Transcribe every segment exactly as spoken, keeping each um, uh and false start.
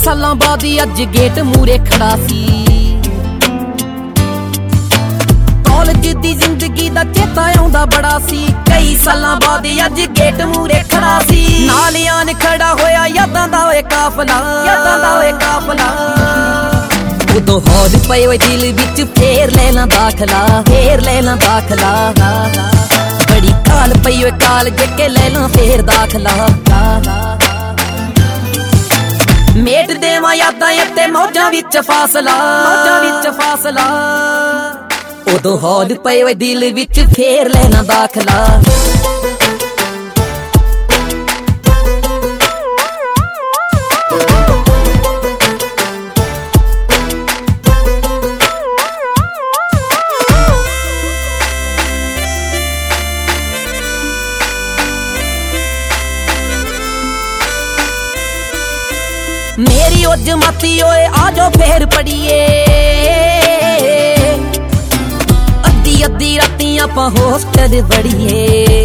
ਸਾਲਾਂ ਬਾਅਦ ਅੱਜ ਗੇਟ ਮੂਰੇ ਖੜਾ ਸੀ। ਕਾਲਜ ਦੀ ਜ਼ਿੰਦਗੀ ਦਾ ਚੇਤਾ ਆਉਂਦਾ ਬੜਾ ਸੀ। ਕਈ ਸਾਲਾਂ ਬਾਅਦ ਅੱਜ ਗੇਟ ਮੂਰੇ ਖੜਾ ਸੀ। ਨਾਲ ਆਨ ਖੜਾ ਹੋਇਆ ਯਾਦਾਂ ਦਾ ਓਏ ਕਾਫਲਾ, ਯਾਦਾਂ ਦਾ ਓਏ ਕਾਫਲਾ। ਉਦੋਂ ਹੌਲ ਪਏ ਓਏ ਦਿਲ ਵਿੱਚ ਫੇਰ ਲੈ ਲਾਂ ਦਾਖਲਾ, ਫੇਰ ਲੈ ਲਾਂ ਦਾਖਲਾ। ਬੜੀ ਕਾਲ ਪਈ ਓਏ ਕਾਲ ਜੇ ਲੈ ਲਾਂ ਫੇਰ ਦਾਖਲਾ। ਮੇਟ ਦੇਵਾਂ ਯਾਦਾਂ ਅਤੇ ਮੌਜਾਂ ਵਿੱਚ ਫਾਸਲਾ, ਮੌਜਾਂ ਵਿੱਚ ਫਾਸਲਾ। ਉਦੋਂ ਹੌਲ ਪਏ ਓਏ ਦਿਲ ਵਿੱਚ ਫੇਰ ਲੈ ਲਾਂ ਦਾਖਲਾ। मेरी ओ जमाती ओए आजो फेर पढ़िए। अद्धी अद्धी राती आपां होस्टल बड़िए।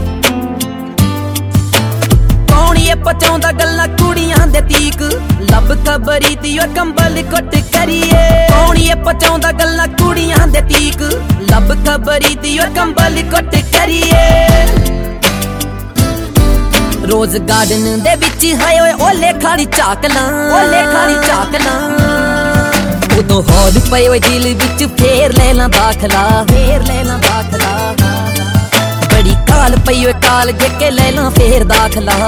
कौन ये पचाउंदा गल्लां कुड़ियां दे तीक, लब खबरी दी ओए कंबल कुट करिए। कौन ये पचाउंदा गल्लां कुड़ियां दे तीक, लब खबरी दी ओए कंबल कुट करिए। रोज गार्डन दे विच हाय ओए ओले खाली झाकलां, ओले खाली झाकलां। उदों हौल पए ओए दिल विच फेर ले लां दाखला, फेर ले लां दाखला। बड़ी काल पई ओए काल जे ले लां फेर दाखला।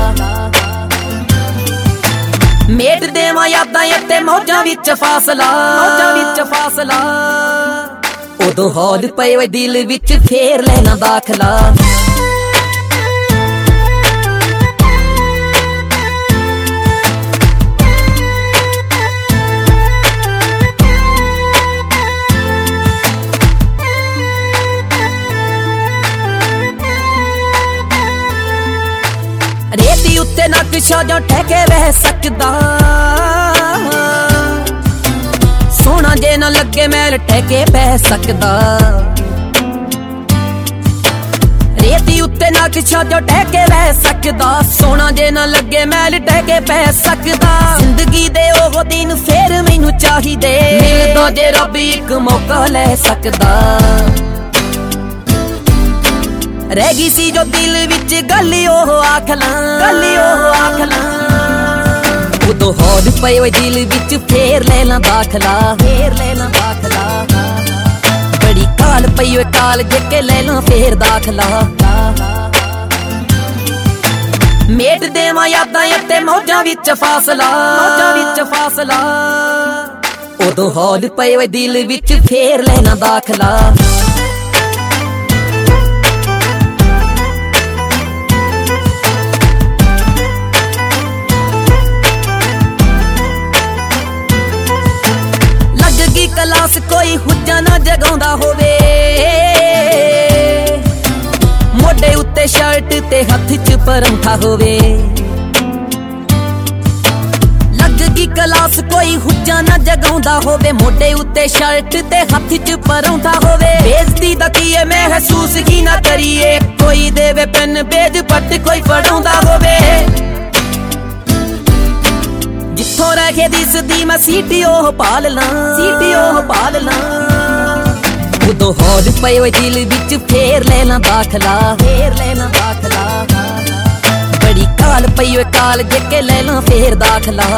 मेट देवां यादां अते मौजां विच फासला, मौजां विच फासला। उदों हौल पए ओए दिल विच फेर ले लां दाखला। रेती उत्ते नक्शा जो ठहके रह सकदा, सोना जे न लगे मैल ठहके बह सकदा। रेती उत्ते नक्शा जो ठहके रह सकदा, सोना जे न लगे मैल ठहके बह सकदा। जिंदगी दे ओह दिन फेर मैनू चाहिदे, मिलदा जे रब इक मौका ले सकदा। रह गई सी जो दिल विच गल ओह आखलां, गल ओह आखलां। उदों हौल पए ओए दिल विच फेर ले लां दाखला, फेर ले लां दाखला। बड़ी काल पई ओए काल जे ले लां फेर दाखला। मेट देवां यादां अते मौजां विच फासला, मौजां विच फासला। उदों हौल पए ओए दिल विच फेर ले लां दाखला। क्लास कोई हुज्जा ना जगाउंदा होवे, मोढे उत्ते शर्ट ते हथ च परौंठा होवे। लग गई क्लास कोई हुज्जा ना जगाउंदा होवे, मोढे उत्ते शर्ट ते हथ च परौंठा होवे। बेइज्जती दा कीए महसूस ही ना करिए, कोई देवे पेन बेज पट कोई पढ़ाउंदा होवे। जिथों रह के दिसदी मैं सीटी ओह पाल लां, सीटी ओह पाल लां। उदों हौल पए ओए दिल विच फेर ले लां दाखला, फेर ले लां दाखला। बड़ी काल पई ओए काल जे ले लां फेर दाखला।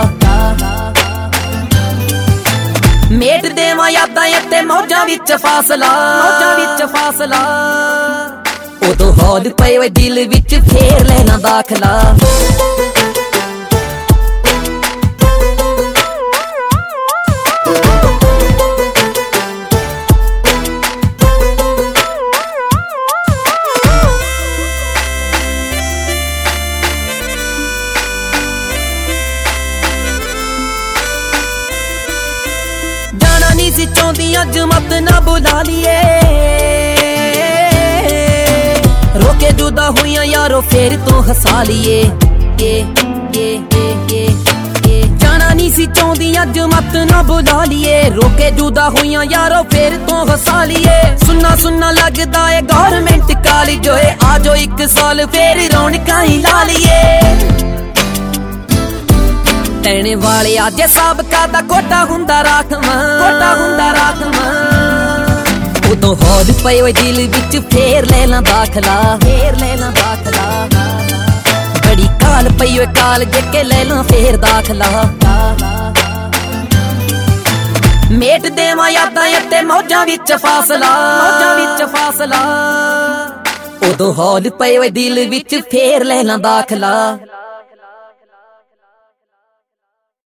मेट देवां यादां अते मौजां विच फासला, मौजां विच फासला। उदों हौल पए ओए दिल विच फेर ले लां दाखला। सी चाहती अज मत ना बुला लिए, रोके जुदा हुई यारो फेर तो हसा लिए। ये ये ये ये ये जाना नहीं सी चाहती अज मत ना बुला लिए, रोके जुदा हुई यारो फेर तो हसा लिए। सुनना सुनना लगदा है गवर्नमेंट कॉलेज होए, आजो एक साल फेर रौनकां ही ला लिए। ਲੈਣੇ ਵਾਲੇ ਅੱਜ ਸਾਬਕਾ ਦਾ ਕੋਟਾ ਹੁੰਦਾ ਰਾਖਵਾਂ, ਕੋਟਾ ਹੁੰਦਾ ਰਾਖਵਾਂ। ਉਦੋਂ ਹੌਲ ਪਏ ਓਏ ਦਿਲ ਵਿੱਚ ਫੇਰ ਲੈ ਲਾਂ ਦਾਖਲਾ, ਫੇਰ ਲੈ ਲਾਂ ਦਾਖਲਾ। ਬੜੀ ਕਾਲ ਪਈ ਓਏ ਕਾਲ ਜੇ ਕੇ ਲੈ ਲਾਂ ਫੇਰ ਦਾਖਲਾ। ਮੇਟ ਦੇਵਾਂ ਯਾਦਾਂ ਅਤੇ ਮੌਜਾਂ ਵਿੱਚ ਫਾਸਲਾ, ਮੌਜਾਂ ਵਿੱਚ ਫਾਸਲਾ। ਉਦੋਂ ਹੌਲ ਪਏ ਓਏ ਦਿਲ ਵਿੱਚ ਫੇਰ ਲੈ ਲਾਂ ਦਾਖਲਾ।